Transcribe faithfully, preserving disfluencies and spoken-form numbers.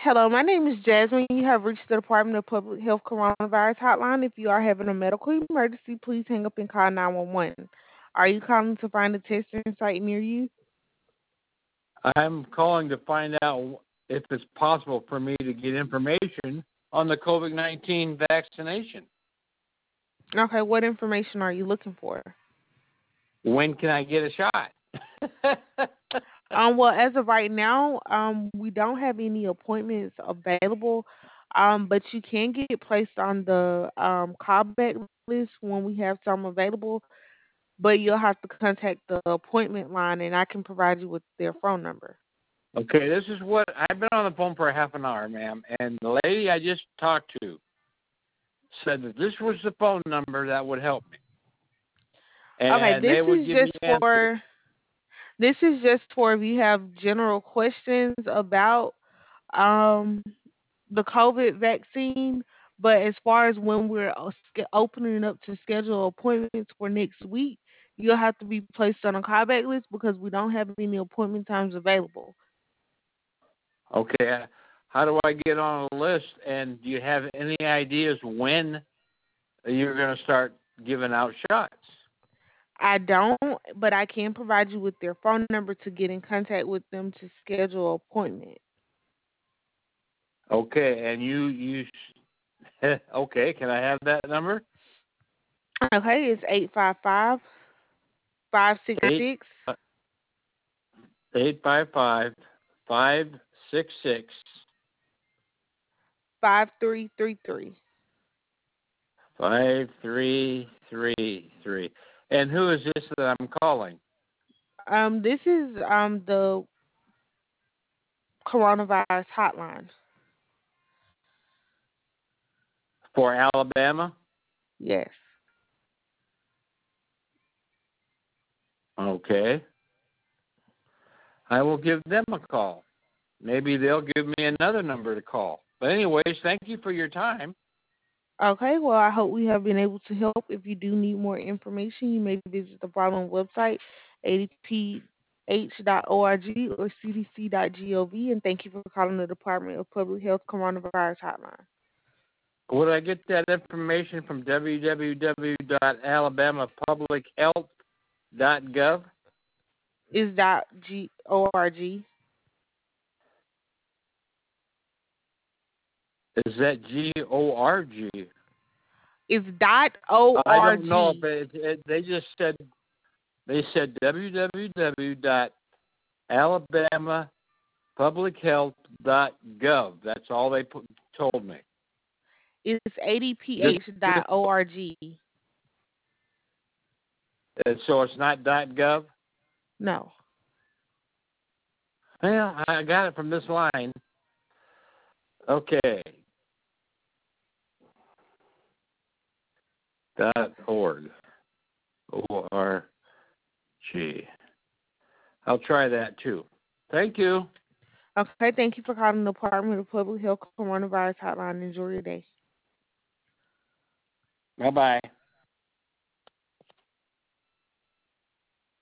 Hello, my name is Jasmine. You have reached the Department of Public Health Coronavirus Hotline. If you are having a medical emergency, please hang up and call nine one one. Are you calling to find a testing site near you? I'm calling to find out if it's possible for me to get information on the COVID nineteen vaccination. Okay, what information are you looking for? When can I get a shot? Um, well, as of right now, um, we don't have any appointments available, um, but you can get placed on the um, callback list when we have some available. But you'll have to contact the appointment line, and I can provide you with their phone number. Okay, this is what I've been on the phone for a half an hour, ma'am, and the lady I just talked to said that this was the phone number that would help me, Okay, and this they would is give me just answers. for this is just for if you have general questions about um the COVID vaccine. But as far as when we're o- sch- opening up to schedule appointments for next week, you'll have to be placed on a callback list because we don't have any appointment times available. Okay, how do I get on a list? And do you have any ideas when you're going to start giving out shots? I don't, but I can provide you with their phone number to get in contact with them to schedule an appointment. Okay, and you you okay? Can I have that number? Okay, it's eight five five, five six Eight six, eight five five five six six five three three three. five three three three. And who is this that I'm calling? Um, this is um the coronavirus hotline. For Alabama? Yes. Okay. I will give them a call. Maybe they'll give me another number to call. But anyways, thank you for your time. Okay, well, I hope we have been able to help. If you do need more information, you may visit the following website, a d p h dot org or c d c dot gov. And thank you for calling the Department of Public Health Coronavirus Hotline. Would I get that information from w w w dot alabama public health dot gov? Is dot G O R G. Is that G O R G? It's dot O I R don't know if G. it, it, they just said they said w w w dot alabama public health dot gov. That's all they put, told me. It's Just, A D P H just dot O R G. uh, so it's not .gov. No. Well, I got it from this line. Okay. Dot org. O R G. I'll try that too. Thank you. Okay, thank you for calling the Department of Public Health Coronavirus Hotline. Enjoy your day. Bye bye.